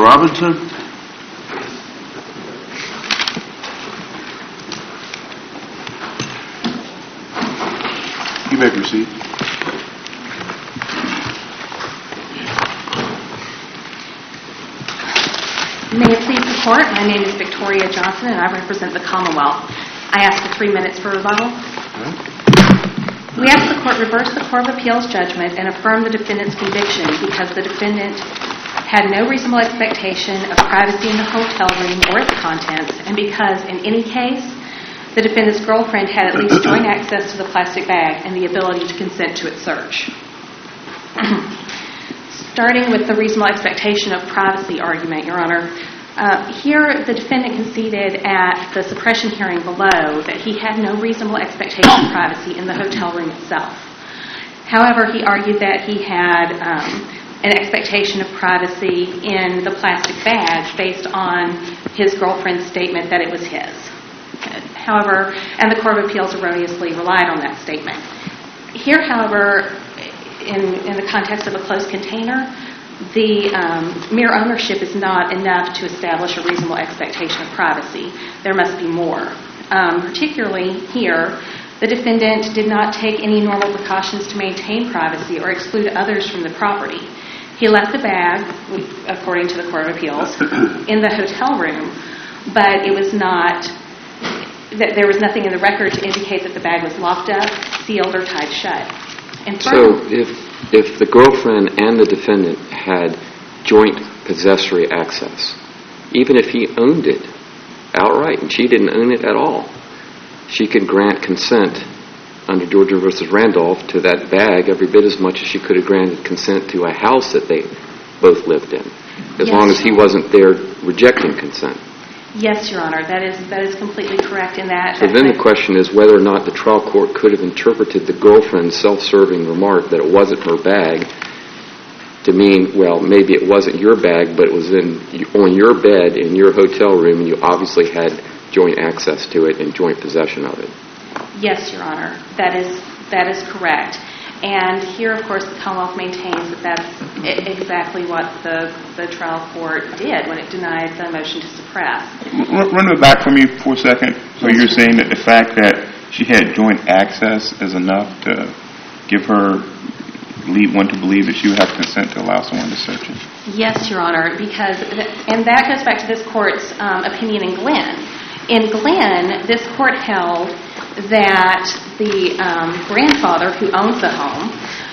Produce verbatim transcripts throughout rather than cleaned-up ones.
Robinson. You may proceed. May it please the Court, my name is Victoria Johnson and I represent the Commonwealth. I ask for three minutes for rebuttal. We ask the Court reverse the Court of Appeals judgment and affirm the defendant's conviction because the defendant had no reasonable expectation of privacy in the hotel room or its contents, and because in any case the defendant's girlfriend had at least joint access to the plastic bag and the ability to consent to its search. Starting with the reasonable expectation of privacy argument, Your Honor, uh, here the defendant conceded at the suppression hearing below that he had no reasonable expectation of privacy in the hotel room itself. However, he argued that he had um, an expectation of privacy in the plastic bag based on his girlfriend's statement that it was his. However, and the Court of Appeals erroneously relied on that statement. Here, however, In, in the context of a closed container, the um, mere ownership is not enough to establish a reasonable expectation of privacy. There must be more. Um, particularly here, the defendant did not take any normal precautions to maintain privacy or exclude others from the property. He left the bag, according to the Court of Appeals, in the hotel room, but it was not, that there was nothing in the record to indicate that the bag was locked up, sealed, or tied shut. So if if the girlfriend and the defendant had joint possessory access, even if he owned it outright and she didn't own it at all, she could grant consent under Georgia versus Randolph to that bag every bit as much as she could have granted consent to a house that they both lived in, as yes. long as he wasn't there rejecting consent. Yes, Your Honor, that is that is completely correct in that. So then the question is whether or not the trial court could have interpreted the girlfriend's self-serving remark that it wasn't her bag to mean, well, maybe it wasn't your bag, but it was in on your bed in your hotel room, and you obviously had joint access to it and joint possession of it. Yes, Your Honor, that is that is correct. And here, of course, the Commonwealth maintains that that's exactly what the, the trial court did when it denied the motion to suppress. Run, run it back for me for a second. So you're saying that the fact that she had joint access is enough to give her, lead one to believe that she would have consent to allow someone to search it? Yes, Your Honor, because, and that goes back to this court's um, opinion in Glenn. In Glenn, this court held that the um, grandfather who owns the home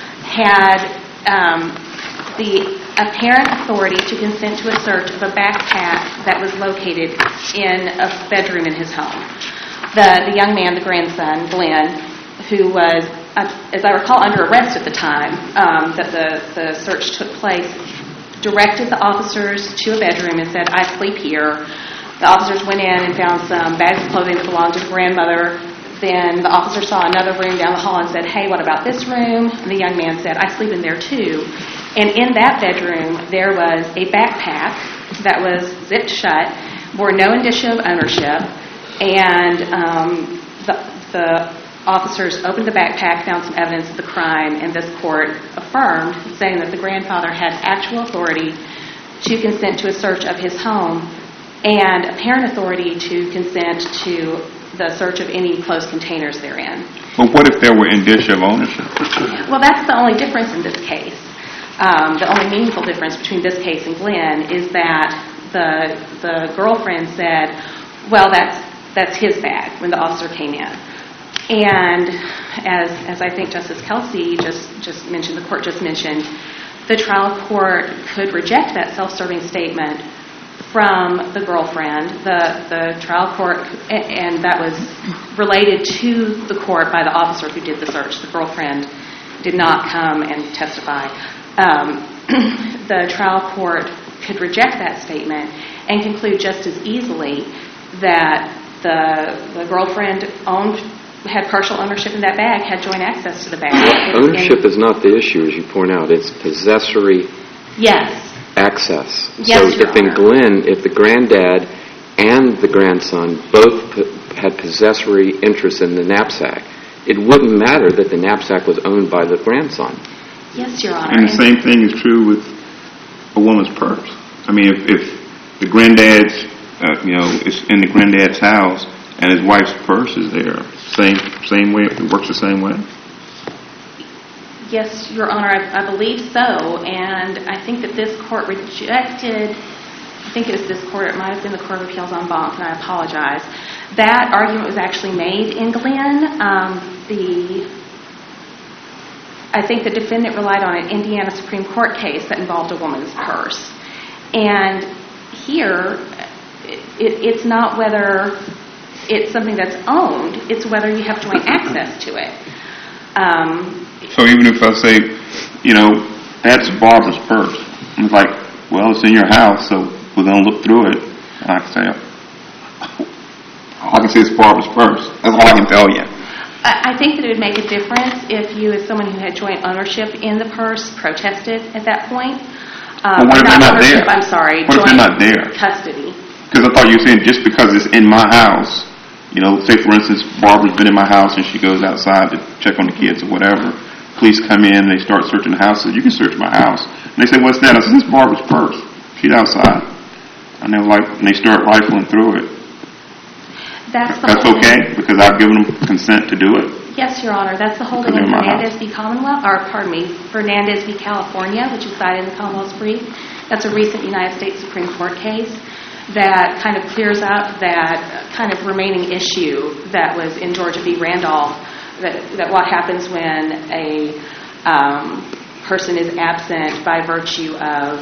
had um, the apparent authority to consent to a search of a backpack that was located in a bedroom in his home. The, the young man, the grandson, Glenn, who was, uh, as I recall, under arrest at the time um, that the, the search took place, directed the officers to a bedroom and said, "I sleep here." The officers went in and found some bags of clothing that belonged to the grandmother. Then the officer saw another room down the hall and said, "Hey, what about this room?" And the young man said, "I sleep in there too." And in that bedroom, there was a backpack that was zipped shut, bore no indicia of ownership, and um, the, the officers opened the backpack, found some evidence of the crime, and this court affirmed, saying that the grandfather had actual authority to consent to a search of his home and apparent authority to consent to the search of any closed containers therein. But what if there were indicia of ownership? Well, that's the only difference in this case. Um, the only meaningful difference between this case and Glenn is that the the girlfriend said, "Well, that's that's his bag," when the officer came in. And as as I think Justice Kelsey just just mentioned, the court just mentioned, the trial court could reject that self-serving statement from the girlfriend. The the trial court, and that was related to the court by the officer who did the search. The girlfriend did not come and testify. Um, the trial court could reject that statement and conclude just as easily that the the girlfriend owned, had partial ownership in that bag, had joint access to the bag. Ownership is not the issue, as you point out. It's possessory yes. access. Yes, so Your if in Honor. Glenn, if the granddad and the grandson both p- had possessory interest in the knapsack, it wouldn't matter that the knapsack was owned by the grandson. Yes, Your Honor. And the same thing is true with a woman's purse. I mean, if, if the granddad's, uh, you know, is in the granddad's house and his wife's purse is there, same same way, it works the same way? Yes, Your Honor, I, I believe so, and I think that this court rejected, I think it was this court, it might have been the Court of Appeals en banc, and I apologize. That argument was actually made in Glenn. Um, the, I think the defendant relied on an Indiana Supreme Court case that involved a woman's purse. And here, it, it's not whether it's something that's owned, it's whether you have joint access to it. Um, So even if I say, you know, that's Barbara's purse, I'm like, well, it's in your house, so we're going to look through it. And I can say, all I can say is Barbara's purse. That's all I can tell you. I, I think that it would make a difference if you, as someone who had joint ownership in the purse, protested at that point. Um, Well, what if they're not ownership, there? I'm sorry, What if joint they're not there? custody. Because I thought you were saying just because it's in my house, you know, say for instance, Barbara's been in my house and she goes outside to check on the kids or whatever. Police come in, they start searching the house. Says, you can search my house. And they say, what's that? I said, it's Barbara's purse. She's outside. And they're like, and they start rifling through it. That's, the That's holding. okay because I've given them consent to do it. Yes, Your Honor. That's the holding They're in in my Fernandez house. v. Commonwealth, or pardon me, Fernandez v. California, which is cited in the Commonwealth's brief. That's a recent United States Supreme Court case that kind of clears up that kind of remaining issue that was in Georgia v. Randolph, that, that what happens when a um, person is absent by virtue of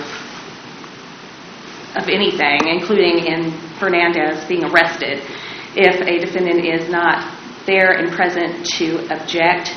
of anything, including in Fernandez being arrested, if a defendant is not there and present to object.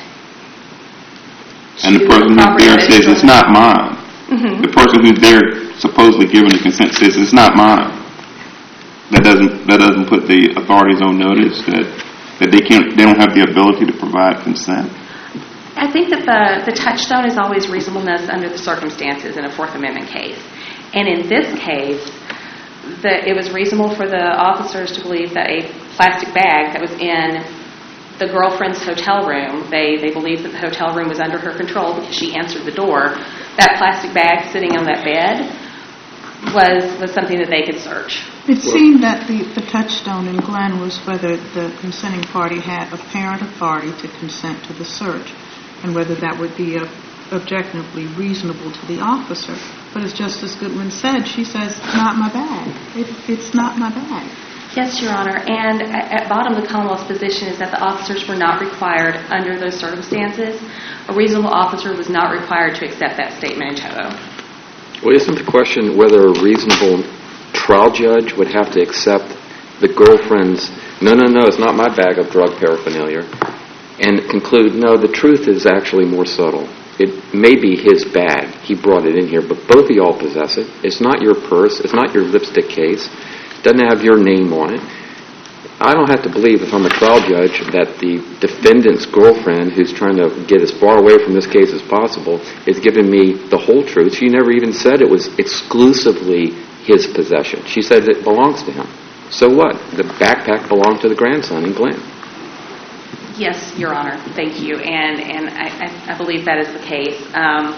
And the to person who's property there that is says, it's jointly- not mine. Mhm. The person who's there supposedly giving the consent says, it's not mine. That doesn't that doesn't put the authorities on notice that, that they can't they don't have the ability to provide consent. I think that the, the touchstone is always reasonableness under the circumstances in a Fourth Amendment case. And in this case, the, it was reasonable for the officers to believe that a plastic bag that was in the girlfriend's hotel room, they, they believed that the hotel room was under her control because she answered the door. That plastic bag sitting on that bed was, was something that they could search. It seemed that the, the touchstone in Glenn was whether the consenting party had apparent authority to consent to the search and whether that would be a, objectively reasonable to the officer. But as Justice Goodwin said, she says, it's not my bag. It, it's not my bag. Yes, Your Honor. And at, at bottom, the Commonwealth's position is that the officers were not required under those circumstances. A reasonable officer was not required to accept that statement in toto. Well, isn't the question whether a reasonable trial judge would have to accept the girlfriend's, no, no, no, it's not my bag of drug paraphernalia, and conclude, no, the truth is actually more subtle. It may be his bag. He brought it in here, but both of y'all possess it. It's not your purse. It's not your lipstick case. It doesn't have your name on it. I don't have to believe, if I'm a trial judge, that the defendant's girlfriend, who's trying to get as far away from this case as possible, is giving me the whole truth. She never even said it was exclusively his possession. She said it belongs to him. So what? The backpack belonged to the grandson in Glenn. Yes, Your Honor. Thank you. And and I, I, I believe that is the case. Um,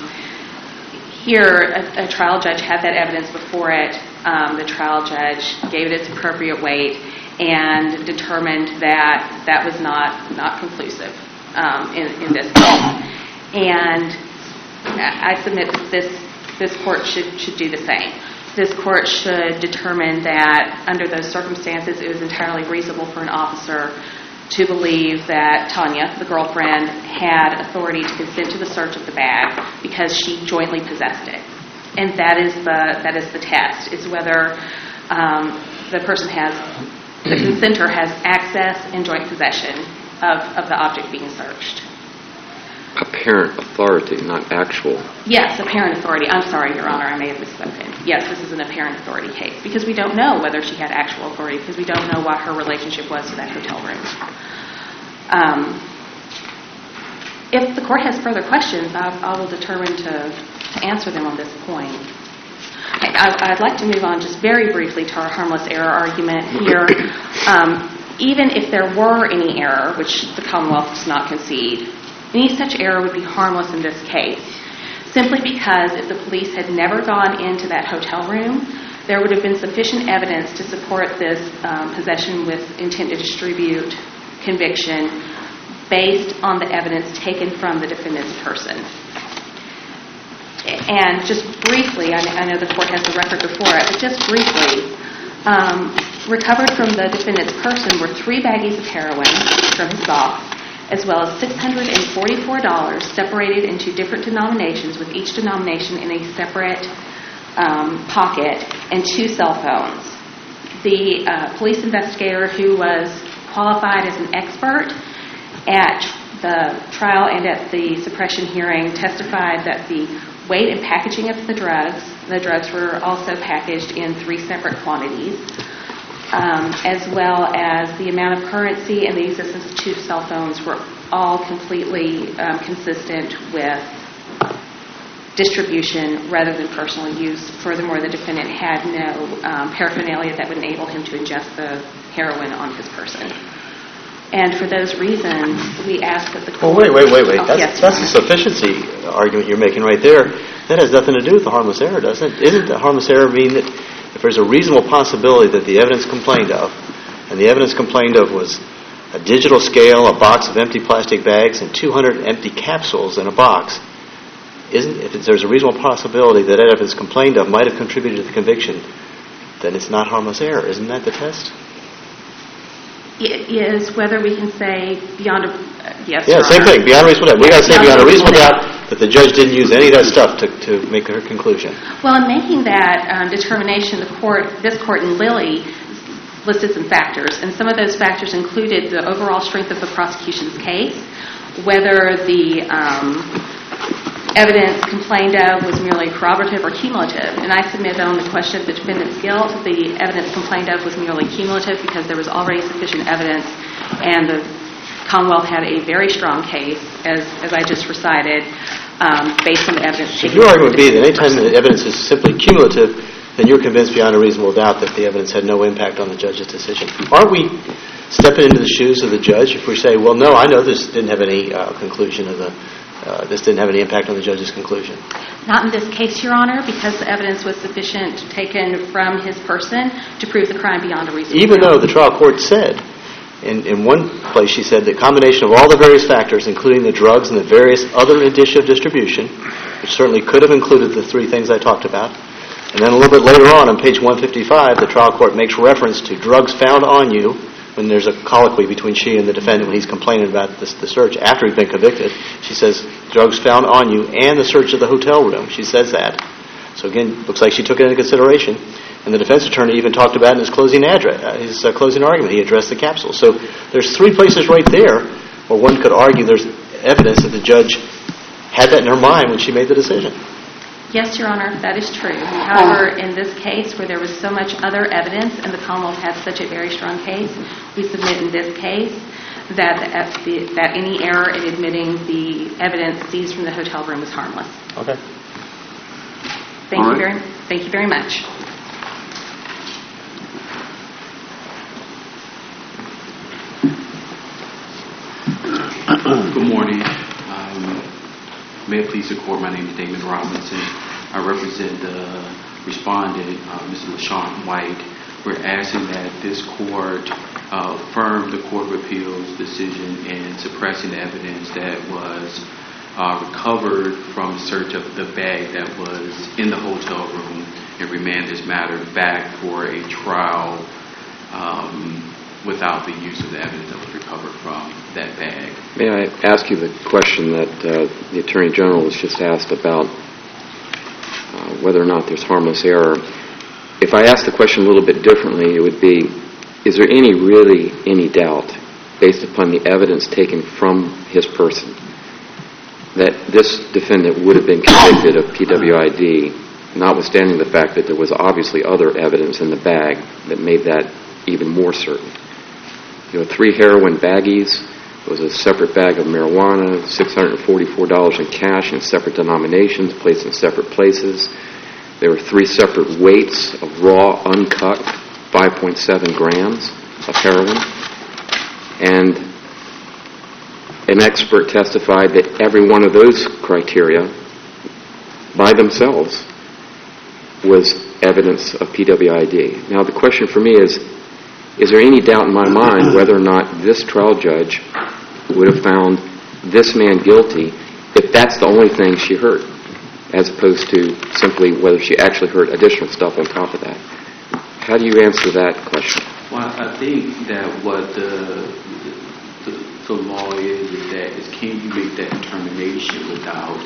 here, a, a trial judge had that evidence before it. Um, the trial judge gave it its appropriate weight and determined that that was not, not conclusive um, in, in this case. And I submit that this, this court should, should do the same. This court should determine that under those circumstances it was entirely reasonable for an officer to believe that Tanya, the girlfriend, had authority to consent to the search of the bag because she jointly possessed it. And that is the that is the test, is whether um, the person has, the consenter has access and joint possession of, of the object being searched. Apparent authority, not actual. Yes, apparent authority. I'm sorry, Your Honor, I may have misspoken. Yes, this is an apparent authority case because we don't know whether she had actual authority because we don't know what her relationship was to that hotel room. Um, if the court has further questions, I, I will determine to, to answer them on this point. I, I, I'd like to move on just very briefly to our harmless error argument here. Um, even if there were any error, which the Commonwealth does not concede, any such error would be harmless in this case simply because if the police had never gone into that hotel room, there would have been sufficient evidence to support this um, possession with intent to distribute conviction based on the evidence taken from the defendant's person. And just briefly, I know the court has the record before it, but just briefly, um, recovered from the defendant's person were three baggies of heroin from his box, as well as six hundred forty-four dollars separated into different denominations, with each denomination in a separate um, pocket, and two cell phones. The uh, police investigator, who was qualified as an expert at the trial and at the suppression hearing, testified that the weight and packaging of the drugs, the drugs were also packaged in three separate quantities, um, as well as the amount of currency and the existence of two cell phones were all completely um, consistent with distribution rather than personal use. Furthermore, the defendant had no um, paraphernalia that would enable him to ingest the heroin on his person. And for those reasons, we ask that the court... Well, wait, wait, wait, wait. Oh, that's yes, that's the sufficiency argument you're making right there. That has nothing to do with the harmless error, doesn't it? Isn't the harmless error mean that if there's a reasonable possibility that the evidence complained of, and the evidence complained of was a digital scale, a box of empty plastic bags, and two hundred empty capsules in a box, isn't if there's a reasonable possibility that evidence complained of might have contributed to the conviction, then it's not harmless error. Isn't that the test? It is whether we can say beyond a... Uh, yes, Yeah, Your same Honor. thing. Beyond a reasonable doubt. We got to say Beyond beyond a reasonable reasonable doubt that the judge didn't use any of that stuff to, to make her conclusion. Well, in making that um, determination, the court, this court in Lilly listed some factors, and some of those factors included the overall strength of the prosecution's case, whether the um, evidence complained of was merely corroborative or cumulative. And I submit on the question of the defendant's guilt, the evidence complained of was merely cumulative because there was already sufficient evidence, and the Commonwealth had a very strong case, as, as I just recited, um, based on the evidence. So your argument would be that any time the evidence is simply cumulative, then you're convinced beyond a reasonable doubt that the evidence had no impact on the judge's decision. Aren't we stepping into the shoes of the judge if we say, well, no, I know this didn't have any uh, conclusion of the, uh, this didn't have any impact on the judge's conclusion? Not in this case, Your Honor, because the evidence was sufficient taken from his person to prove the crime beyond a reasonable doubt. Even though the trial court said, in, in one place she said, the combination of all the various factors, including the drugs and the various other indicia of distribution, which certainly could have included the three things I talked about, and then a little bit later on, on page one fifty-five, the trial court makes reference to drugs found on you when there's a colloquy between she and the defendant when he's complaining about this, the search after he's been convicted. She says, drugs found on you and the search of the hotel room. She says that. So again, looks like she took it into consideration. And the defense attorney even talked about in his closing address, uh, his uh, closing argument, he addressed the capsule. So there's three places right there where one could argue there's evidence that the judge had that in her mind when she made the decision. Yes, Your Honor, that is true. However, in this case where there was so much other evidence and the Commonwealth had such a very strong case, we submit in this case that the, that any error in admitting the evidence seized from the hotel room was harmless. Okay. Thank All you right. very, thank you very much. Good morning. Um, may it please the court, my name is Damon Robinson. I represent the respondent, uh, Mister LaShawn White. We're asking that this court uh, affirm the Court of Appeals decision in suppressing the evidence that was uh, recovered from the search of the bag that was in the hotel room and remand this matter back for a trial um, without the use of the evidence that was recovered from that bag. May I ask you the question that uh, the Attorney General was just asked about uh, whether or not there's harmless error? If I asked the question a little bit differently, it would be, is there any really any doubt, based upon the evidence taken from his person, that this defendant would have been convicted of P W I D, notwithstanding the fact that there was obviously other evidence in the bag that made that even more certain? You know, three heroin baggies, there was a separate bag of marijuana, six hundred forty-four dollars in cash in separate denominations, placed in separate places. There were three separate weights of raw, uncut, five point seven grams of heroin. And an expert testified that every one of those criteria by themselves was evidence of P W I D. Now, the question for me is, is there any doubt in my mind whether or not this trial judge would have found this man guilty if that's the only thing she heard, as opposed to simply whether she actually heard additional stuff on top of that? How do you answer that question? Well, I think that what the, the, the law is, is that is can you make that determination without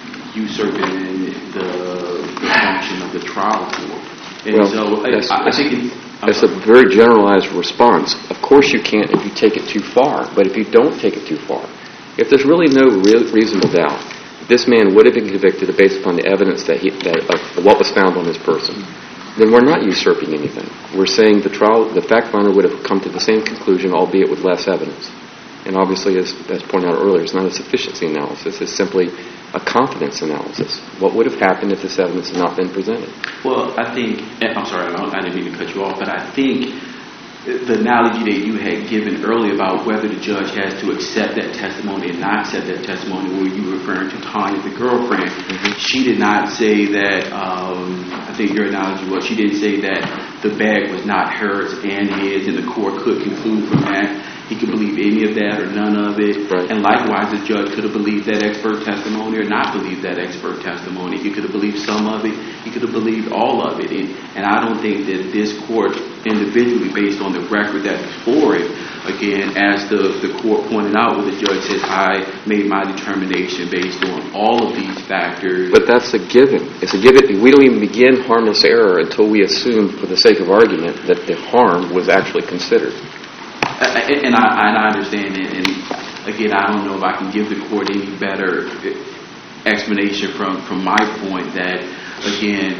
usurping the, the function of the trial court? And well, so that's, I, I think it's, that's a very generalized response. Of course you can't if you take it too far, but if you don't take it too far, if there's really no real reasonable doubt, this man would have been convicted based upon the evidence that he, that of what was found on his person, then we're not usurping anything. We're saying the trial, the fact finder would have come to the same conclusion, albeit with less evidence. And obviously, as, as pointed out earlier, it's not a sufficiency analysis. It's simply a confidence analysis. What would have happened if this evidence had not been presented? Well, I think, I'm sorry, I didn't mean to cut you off, but I think the analogy that you had given earlier about whether the judge has to accept that testimony and not accept that testimony, where you were referring to Tanya, the girlfriend, mm-hmm. she did not say that, um, I think your analogy was, she didn't say that the bag was not hers and his, and the court could conclude from that he could believe any of that or none of it. Right. And likewise, the judge could have believed that expert testimony or not believed that expert testimony. He could have believed some of it. He could have believed all of it. And, and I don't think that this court, individually, based on the record that's before it, again, as the, the court pointed out, where the judge said, I made my determination based on all of these factors. But that's a given. It's a given. We don't even begin harmless error until we assume, for the sake of argument, that the harm was actually considered. And I, and I understand it, and again, I don't know if I can give the court any better explanation from, from my point that, again,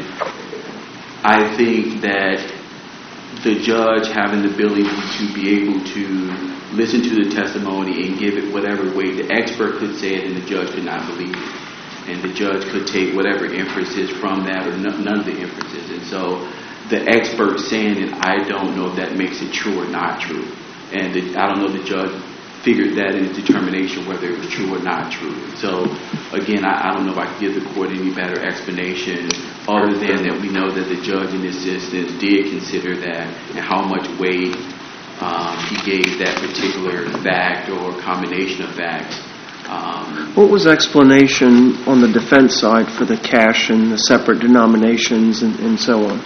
I think that the judge having the ability to be able to listen to the testimony and give it whatever way the expert could say it and the judge could not believe it. And the judge could take whatever inferences from that or no, none of the inferences. And so the expert saying it, I don't know if that makes it true or not true. And the, I don't know if the judge figured that in his determination whether it was true or not true. So, again, I, I don't know if I can give the court any better explanation other than that we know that the judge in this instance did consider that and how much weight um, he gave that particular fact or combination of facts. Um, what was the explanation on the defense side for the cash and the separate denominations and, and so on?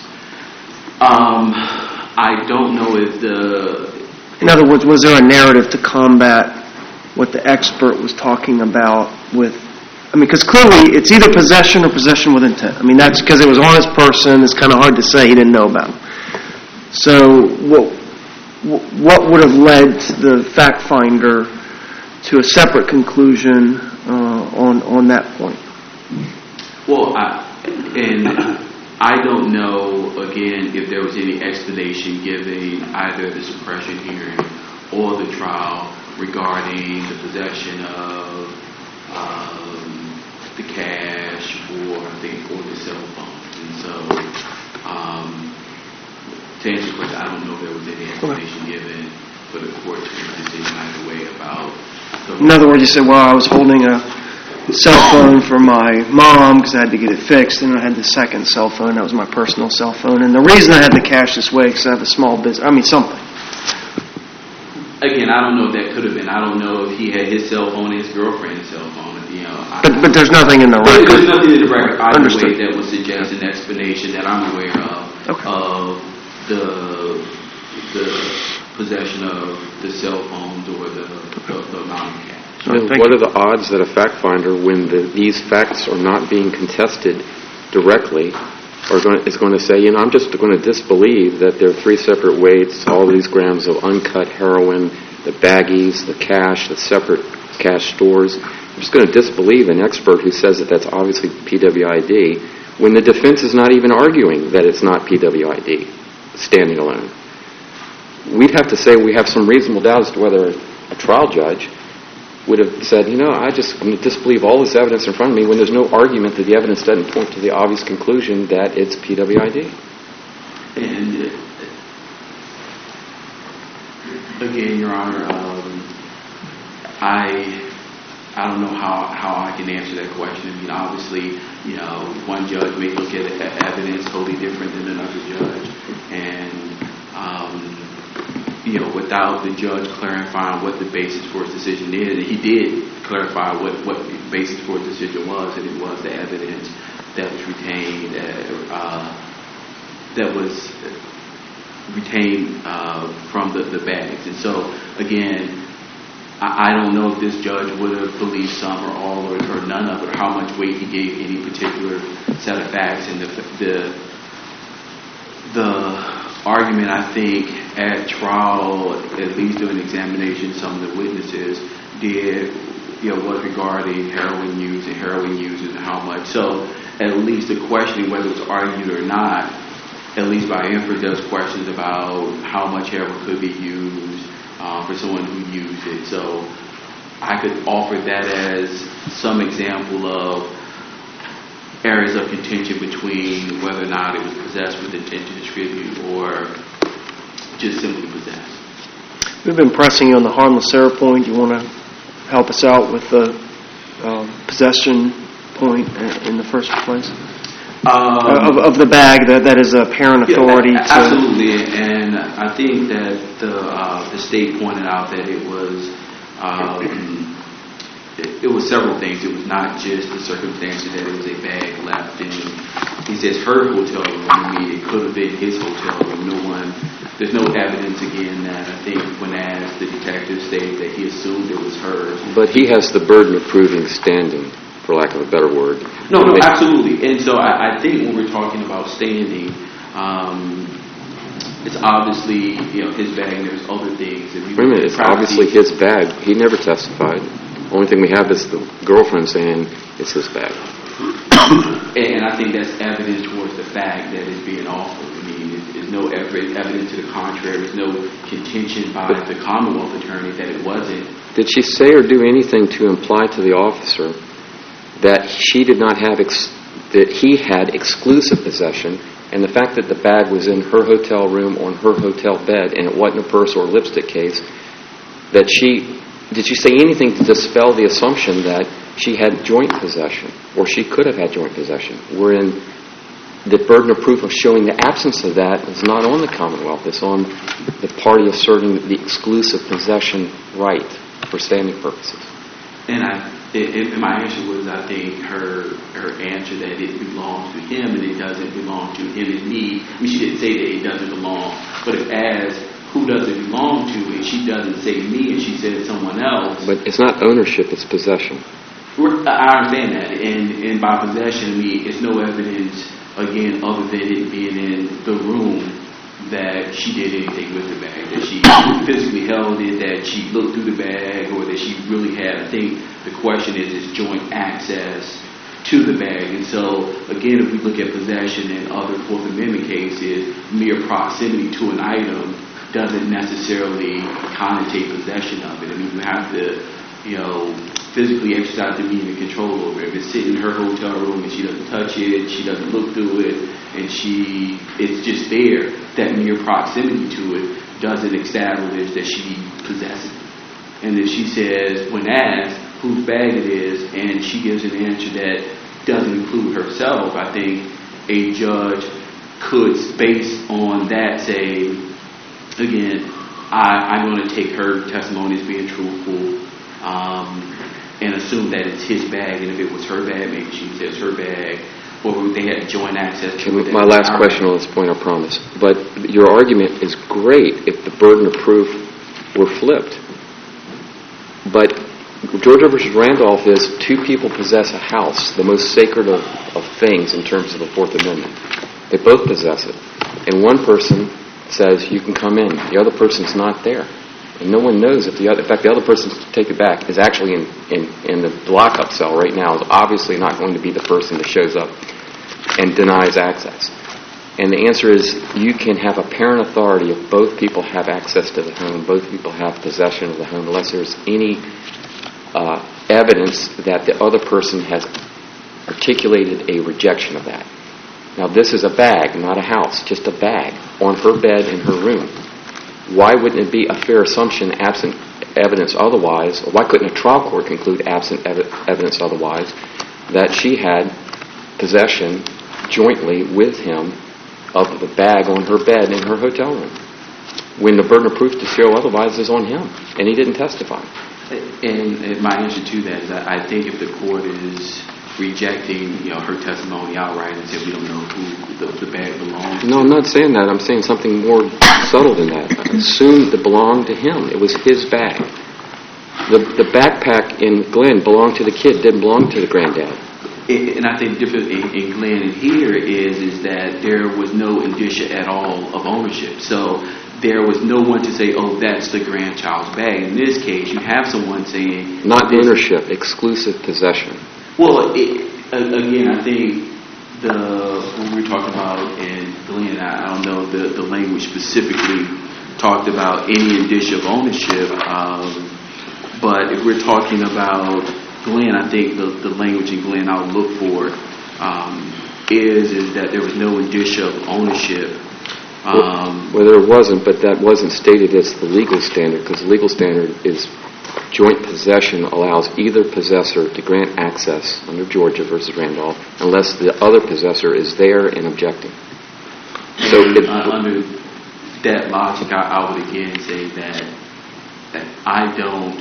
Um, I don't know if the... In other words, was there a narrative to combat what the expert was talking about with, I mean, because clearly it's either possession or possession with intent. I mean, that's because it was on his person. It's kind of hard to say he didn't know about him. So what, what would have led the fact finder to a separate conclusion uh, on, on that point? Well, I, and... I don't know, again, if there was any explanation given either the suppression hearing or the trial regarding the possession of um, the cash or the, or the cell phone. And so, um, to answer your question, I don't know if there was any explanation given for the court to make a decision either way about... The In other words, you said, well, I was holding a cell phone for my mom because I had to get it fixed, and I had the second cell phone. That was my personal cell phone. And the reason I had the cash this way because I have a small business. I mean, something. Again, I don't know if that could have been. I don't know if he had his cell phone and his girlfriend's cell phone. You know, I, but, but there's nothing in the record. There's nothing in the record either Understood. way that would suggest an explanation that I'm aware of okay. of the the possession of the cell phones or the, the, the amount of cash. So what are the odds that a fact finder, when the, these facts are not being contested directly, are going, is going to say, you know, I'm just going to disbelieve that there are three separate weights, all these grams of uncut heroin, the baggies, the cash, the separate cash stores. I'm just going to disbelieve an expert who says that that's obviously P W I D when the defense is not even arguing that it's not P W I D, standing alone. We'd have to say we have some reasonable doubt as to whether a trial judge would have said, you know, I just I'm going to disbelieve all this evidence in front of me when there's no argument that the evidence doesn't point to the obvious conclusion that it's P W I D. And uh, again, Your Honor, um, I I don't know how, how I can answer that question. I mean, obviously, you know, one judge may look at evidence totally different than another judge. And, um, you know, without the judge clarifying what the basis for his decision is, and he did clarify what, what the basis for his decision was, and it was the evidence that was retained, uh, that was retained uh, from the, the bags. And so, again, I, I don't know if this judge would have believed some or all or, or none of it, or how much weight he gave any particular set of facts. And the the, the argument, I think, at trial, at least during examination, some of the witnesses did, you know, was regarding heroin use and heroin users and how much. So, at least the questioning, whether it was argued or not, at least by inference, there was questions about how much heroin could be used uh, for someone who used it. So I could offer that as some example of areas of contention between whether or not it was possessed with intent to distribute or just simply possessed. We've been pressing you on the harmless error point. You want to help us out with the um, possession point in the first place? Um, of, of the bag that that is a parent authority. Yeah, to absolutely, and I think that the uh, the state pointed out that it was um, it, it was several things. It was not just the circumstances that it was a bag left in. He says her hotel room. I mean, it could have been his hotel room. No one. There's no evidence again that I think when asked, the detective stated that he assumed it was hers. But he has the burden of proving standing, for lack of a better word. No, no, absolutely. And so I, I think when we're talking about standing, um, it's obviously, you know, his bag and there's other things. If you Wait a minute, it's obviously his bag. He never testified. The only thing we have is the girlfriend saying it's his bag. And, and I think that's evidence towards the fact that it's being offered. I mean, there's, there's no evidence to the contrary. There's no contention by but the Commonwealth attorney that it wasn't. Did she say or do anything to imply to the officer that she did not have, ex- that he had exclusive possession, and the fact that the bag was in her hotel room on her hotel bed and it wasn't a purse or a lipstick case, that she, did she say anything to dispel the assumption that she had joint possession, or she could have had joint possession, wherein the burden of proof of showing the absence of that is not on the Commonwealth, it's on the party asserting the exclusive possession right for standing purposes? And I It, it, my answer was, I think, her her answer that it belongs to him and it doesn't belong to him and me. I mean, she didn't say that it doesn't belong, but if asked who does it belong to, and she doesn't say me and she said someone else. But it's not ownership, it's possession. I understand that. And, and by possession, I mean, it's no evidence, again, other than it being in the room that she did anything with the bag, that she physically held it, that she looked through the bag, or that she really had. I think the question is, is joint access to the bag. And so, again, if we look at possession in other Fourth Amendment cases, mere proximity to an item doesn't necessarily connotate possession of it. I mean, you have to, you know, physically exercise dominion and control over it. If it's sitting in her hotel room and she doesn't touch it, she doesn't look through it, and she it's just there, that mere proximity to it doesn't establish that she possesses it. And if she says, when asked whose bag it is, and she gives an answer that doesn't include herself, I think a judge could, based on that, say, again, I, I'm going to take her testimony as being truthful, um, and assume that it's his bag, and if it was her bag, maybe she says her bag, or they had joint access to it. My last question on this point, I promise. But your argument is great if the burden of proof were flipped. But Georgia versus Randolph is two people possess a house, the most sacred of, of things in terms of the Fourth Amendment. They both possess it. And one person says, you can come in. The other person's not there. And no one knows if the other, in fact, the other person to take it back is actually in, in, in the lockup cell right now, is obviously not going to be the person that shows up and denies access. And the answer is, you can have a parent authority if both people have access to the home, both people have possession of the home, unless there's any uh, evidence that the other person has articulated a rejection of that. Now, this is a bag, not a house, just a bag on her bed in her room. Why wouldn't it be a fair assumption, absent evidence otherwise, or why couldn't a trial court conclude absent ev- evidence otherwise, that she had possession jointly with him of the bag on her bed in her hotel room, when the burden of proof to show otherwise is on him, and he didn't testify. And, and my answer to that is that I think if the court is rejecting, you know, her testimony outright and said we don't know who the, the bag belonged to. No, I'm not saying that. I'm saying something more subtle than that. I assumed it belonged to him. It was his bag. The the backpack in Glenn belonged to the kid, didn't belong to the granddad. It, and I think the difference in, in Glenn and here is is that there was no indicia at all of ownership. So there was no one to say, oh, that's the grandchild's bag. In this case, you have someone saying... Not ownership, exclusive possession. Well, it, again, I think the when we were talking about in Glenn, I don't know the, the language specifically talked about any indicia of ownership, um, but if we're talking about Glenn, I think the, the language in Glenn I'll look for um, is is that there was no indicia of ownership. Um, well, there wasn't, but that wasn't stated as the legal standard, because the legal standard is joint possession allows either possessor to grant access under Georgia versus Randolph unless the other possessor is there and objecting. So it, uh, under that logic, I, I would again say that that I don't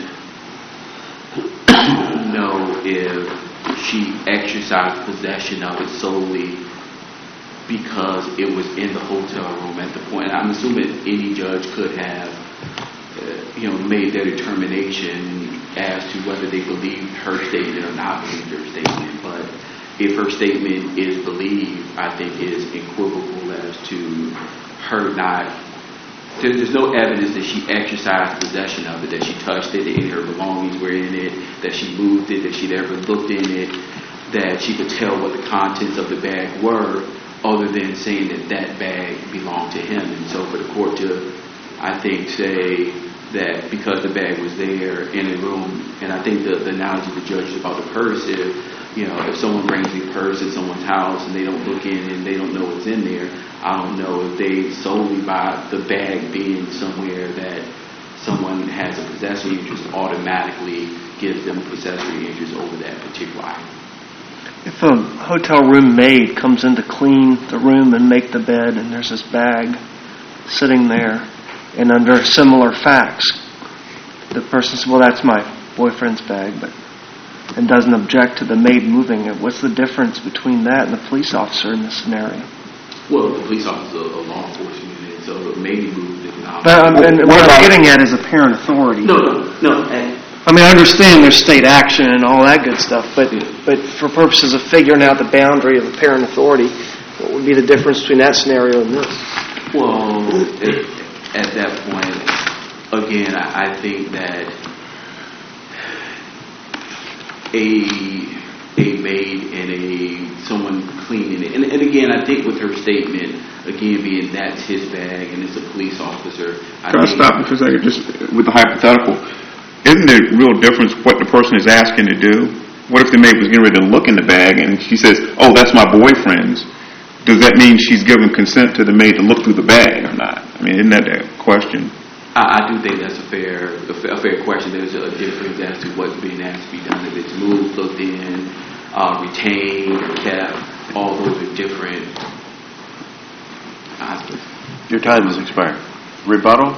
know if she exercised possession of it solely because it was in the hotel room at the point. I'm assuming any judge could have, uh, you know, made their determination as to whether they believed her statement or not believed her statement. But if her statement is believed, I think it is equivocal as to her not. There, there's no evidence that she exercised possession of it, that she touched it, and her belongings were in it, that she moved it, that she'd ever looked in it, that she could tell what the contents of the bag were, other than saying that that bag belonged to him. And so for the court to, I think, say that because the bag was there in a room, and I think the, the analogy the judge is about the purse is, you know, if someone brings a purse in someone's house and they don't look in and they don't know what's in there, I don't know if they solely by the bag being somewhere that someone has a possessory interest automatically gives them a possessory interest over that particular item. If a hotel room maid comes in to clean the room and make the bed, and there's this bag sitting there, and under similar facts, the person says, well, that's my boyfriend's bag, but and doesn't object to the maid moving it, what's the difference between that and the police officer in this scenario? Well, the police officer is a law enforcement unit, so the maid moved it. Not but um, and what I'm getting at is apparent authority. No, no, no. And, I mean, I understand there's state action and all that good stuff, but but for purposes of figuring out the boundary of apparent authority, what would be the difference between that scenario and this? Well, at, at that point, again, I, I think that a a maid and a someone cleaning it, and, and again, I think with her statement, again, being that's his bag and it's a police officer. I Can I stop you for a second, just with the hypothetical? Isn't there a real difference what the person is asking to do? What if the maid was getting ready to look in the bag and she says, oh, that's my boyfriend's? Does that mean she's given consent to the maid to look through the bag or not? I mean, isn't that a question? I, I do think that's a fair, a fair, a fair question. There's a difference as to what's being asked to be done. If it's moved, looked in, uh, retained, or kept, all those are different aspects. Your time has expired. Rebuttal?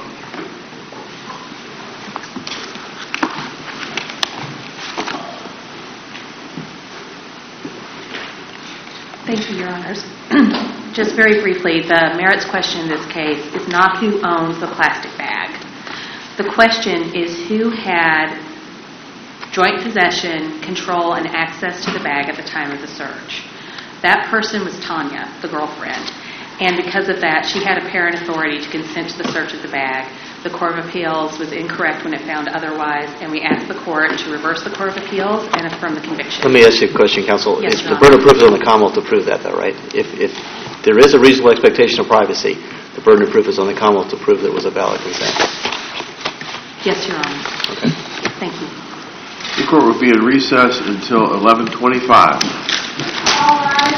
Thank you, Your Honors. Just very briefly, the merits question in this case is not who owns the plastic bag. The question is who had joint possession, control, and access to the bag at the time of the search. That person was Tanya, the girlfriend. And because of that, she had apparent authority to consent to the search of the bag. The Court of Appeals was incorrect when it found otherwise, and we asked the Court to reverse the Court of Appeals and affirm the conviction. Let me ask you a question, Counsel. Yes, if Your the burden of Honor. proof is on the Commonwealth to prove that, though, right? If, if there is a reasonable expectation of privacy, the burden of proof is on the Commonwealth to prove that it was a valid consent. Yes, Your Honor. Okay. Thank you. The court will be in recess until eleven twenty-five. All rise.